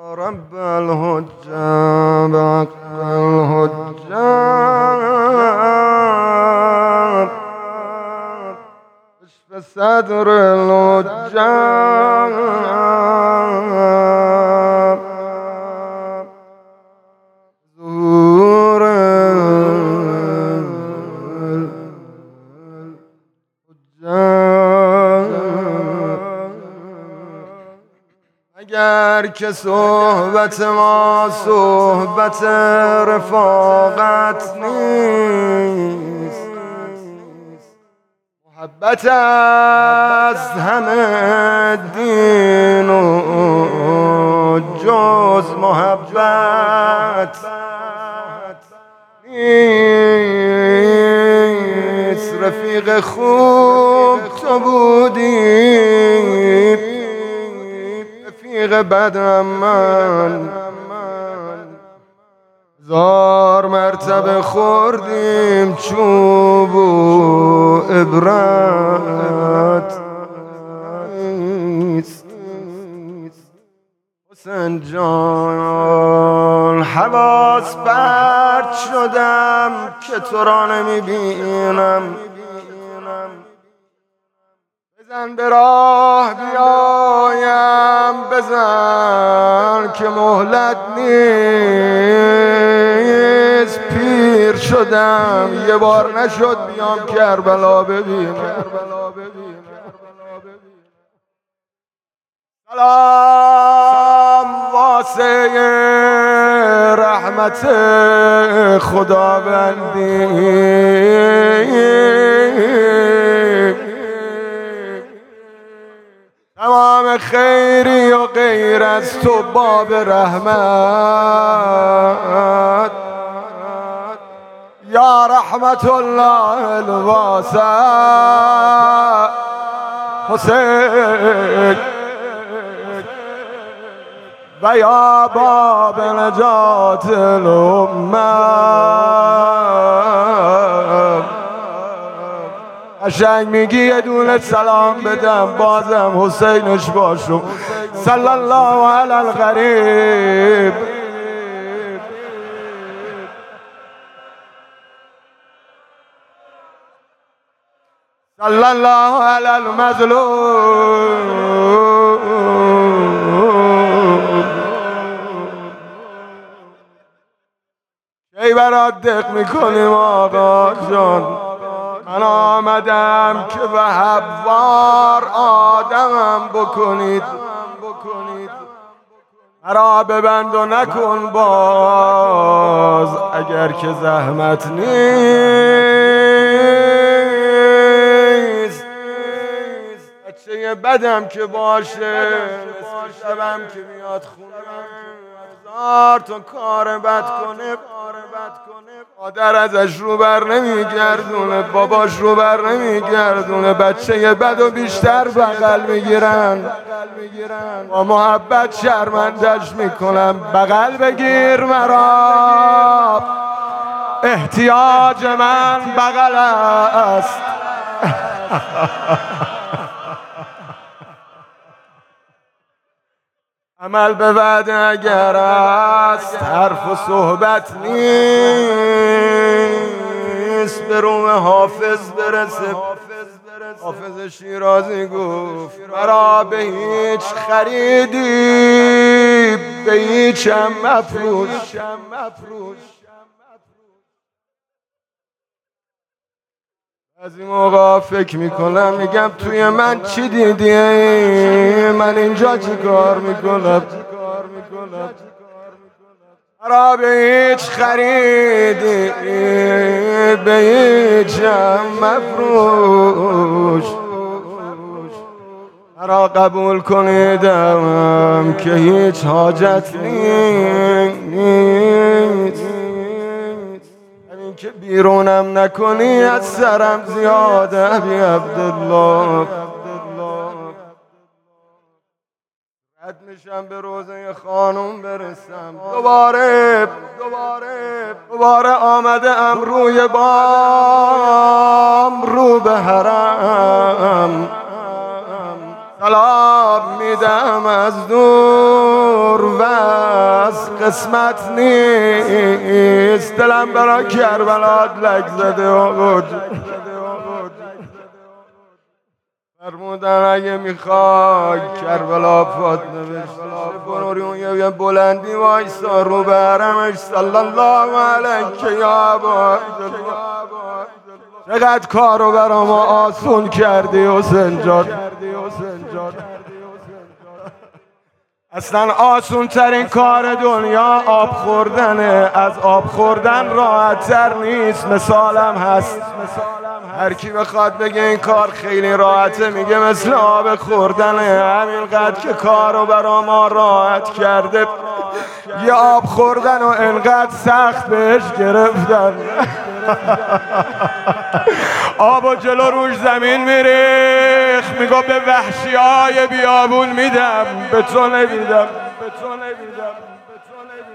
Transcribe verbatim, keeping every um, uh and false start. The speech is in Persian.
رب الحجة بحق الحجة اشف صدر الحجة ظهور اگر که صحبت ما صحبت رفاقت نیست، محبت از همه دین و جز محبت نیست. رفیق خوب تو بودی، رفیق بدم من. هزار مرتبه خوردیم چوب و عبرت نیست. حسین جان حواس پرت شدم که تو را نمیبینم. بزن به راه بیایم، بزن که مهلت نیست. پیر شدم یه بار نشد بیام کربلا ببینم. سلام واسه رحمت خداوندی، تمام خیری و غیر از تو باب رحمت. یا رحمت الله الواسع حسین و یا باب نجات الامه. قشنگ میگی یه دونه سلام بدم بازم حسینش باشم. صلی الله علی الغریب. صلی الله علی المظلوم. کی برات دق میکنیم آقا جان؟ من آمدم که وهبوار آدمم بکنید. مرا ببند و نکن باز اگر که زحمت نیست. بچه بدم که باشه، نصف شبم که میاد خونه، هزار تا کار بد کنه، مادر ازش رو بر نمیگردونه، باباش رو بر نمیگردونه، بچه بد و بیشتر بغل میگیرن، با محبت شرمندش میکنم. بغل بگیر مرا، احتیاج من بغل است. عمل به وعده اگر است، حرف و صحبت نیست. به روم حافظ برسه. حافظ شیرازی گفت مرا به هیچ خریدی، به هیچم مفروش. از این موقع فکر میکنم میگم توی من چی دیدی؟ من اینجا چی کار میکنم؟ مرا به هیچ خریدی، به هیچم مفروش. مرا قبول کنیدم که هیچ حاجت نیست. که بیرونم نکنی از سرم زیاده ابی عبدالله. رد میشم به روزه خانم برسم. دوباره دوباره دوباره آمده ام روی بام، رو به حرم. سلام میدم از دور. دور وز قسمت نیست، دلم برا کربلات لک زده آقا. فرمودن اگه میخوای کربلا فاطمه بشه برو اون یه بلندی وایسا رو برمش صلی الله علیه یا ابا. چقدر کارو برا ما آسون کردی حسین جان. اصلا آسون ترین کار دنیا آب خوردنه، از آب خوردن راحت تر نیست. مثالم هست، هر کی بخواد بگه این کار خیلی راحته میگه مثل آب خوردنه. همینقدر که کارو برا ما راحت کرده یه آب خوردن و انقدر سخت بهش گرفتن. آب و جلو روش زمین میریخ، میگو به وحشی های بیابون میدم، به تو نمیدم.